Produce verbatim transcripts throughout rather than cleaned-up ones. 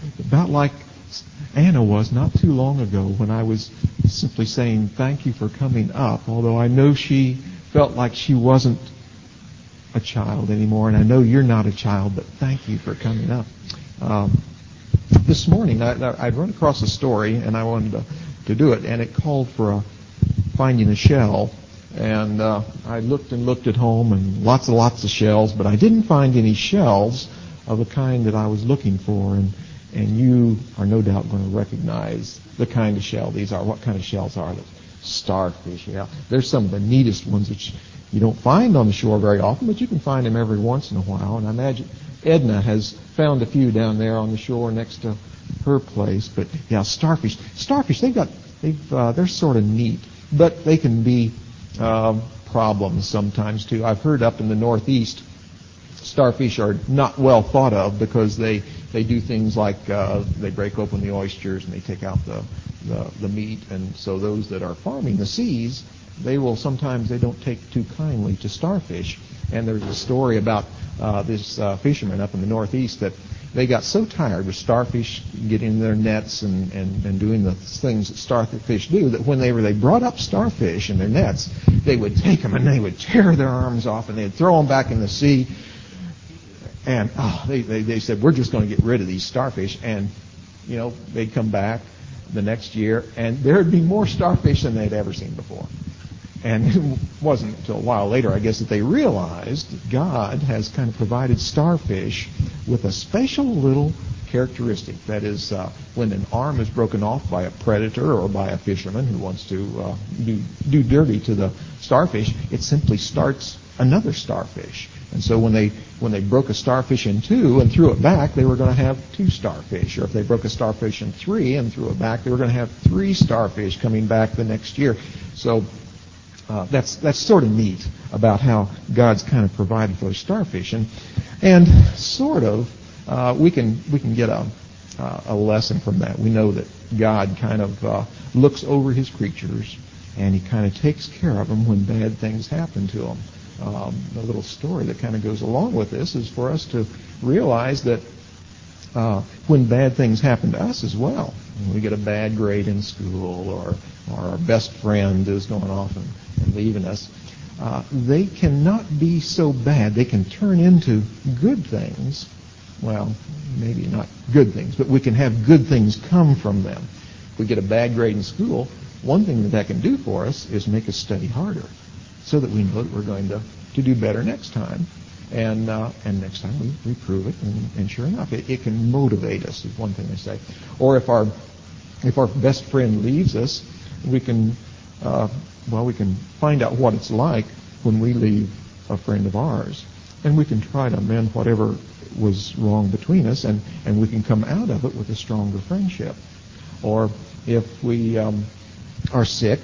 about like Anna was not too long ago when I was simply saying thank you for coming up, although I know she felt like she wasn't a child anymore, and I know you're not a child, but thank you for coming up. Um, this morning, I, I'd run across a story, and I wanted to, to do it, and it called for a, finding a shell. And uh, I looked and looked at home, and lots and lots of shells, but I didn't find any shells of the kind that I was looking for. And, and you are no doubt going to recognize the kind of shell these are. What kind of shells are they? Starfish. Yeah, there's some of the neatest ones that you don't find on the shore very often, but you can find them every once in a while. And I imagine Edna has found a few down there on the shore next to her place. But yeah, starfish. Starfish. They've got. They've. Uh, they're sort of neat, but they can be uh, problems sometimes too. I've heard up in the Northeast, starfish are not well thought of because they they do things like uh, they break open the oysters and they take out the, the the meat, and so those that are farming the seas, they will sometimes they don't take too kindly to starfish. And there's a story about uh, this uh, fisherman up in the Northeast that they got so tired with starfish getting in their nets and, and, and doing the things that starfish do that when they were they brought up starfish in their nets, they would take them and they would tear their arms off and they'd throw them back in the sea. And oh, they, they, they said, we're just going to get rid of these starfish. And, you know, they'd come back the next year and there'd be more starfish than they'd ever seen before. And it wasn't until a while later, I guess, that they realized that God has kind of provided starfish with a special little characteristic. That is, uh, when an arm is broken off by a predator or by a fisherman who wants to uh, do, do dirty to the starfish, it simply starts another starfish. And so when they when they broke a starfish in two and threw it back, they were going to have two starfish. Or if they broke a starfish in three and threw it back, they were going to have three starfish coming back the next year. So Uh, that's that's sort of neat about how God's kind of provided for starfish, and and sort of uh, we can we can get a uh, a lesson from that. We know that God kind of uh, looks over His creatures, and He kind of takes care of them when bad things happen to them. Um, a little story that kind of goes along with this is for us to realize that uh, when bad things happen to us as well, when we get a bad grade in school, or or our best friend is going off and and leaving us, uh, they cannot be so bad. They can turn into good things. Well, maybe not good things, but we can have good things come from them. If we get a bad grade in school, one thing that that can do for us is make us study harder so that we know that we're going to, to do better next time. And uh, and next time we, we prove it, and, and sure enough, it, it can motivate us, is one thing they say. Or if our if our best friend leaves us, we can uh, well, we can find out what it's like when we leave a friend of ours, and we can try to mend whatever was wrong between us, and, and we can come out of it with a stronger friendship. Or if we um, are sick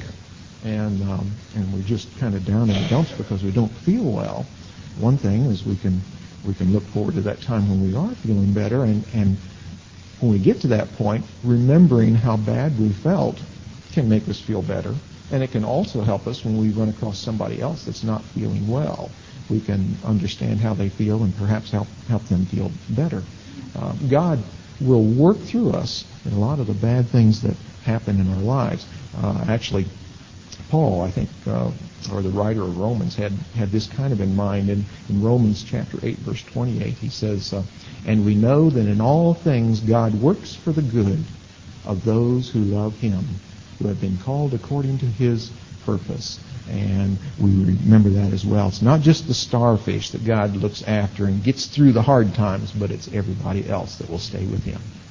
and um, and we're just kind of down in the dumps because we don't feel well, one thing is we can we can look forward to that time when we are feeling better, and, and when we get to that point, remembering how bad we felt can make us feel better. And it can also help us when we run across somebody else that's not feeling well. We can understand how they feel and perhaps help help them feel better. Uh, God will work through us in a lot of the bad things that happen in our lives. Uh, actually, Paul, I think, uh, or the writer of Romans, had, had this kind of in mind. In, in Romans chapter eight, verse twenty-eight, he says, uh, and we know that in all things God works for the good of those who love Him, who have been called according to His purpose. And we remember that as well. It's not just the starfish that God looks after and gets through the hard times, but it's everybody else that will stay with Him.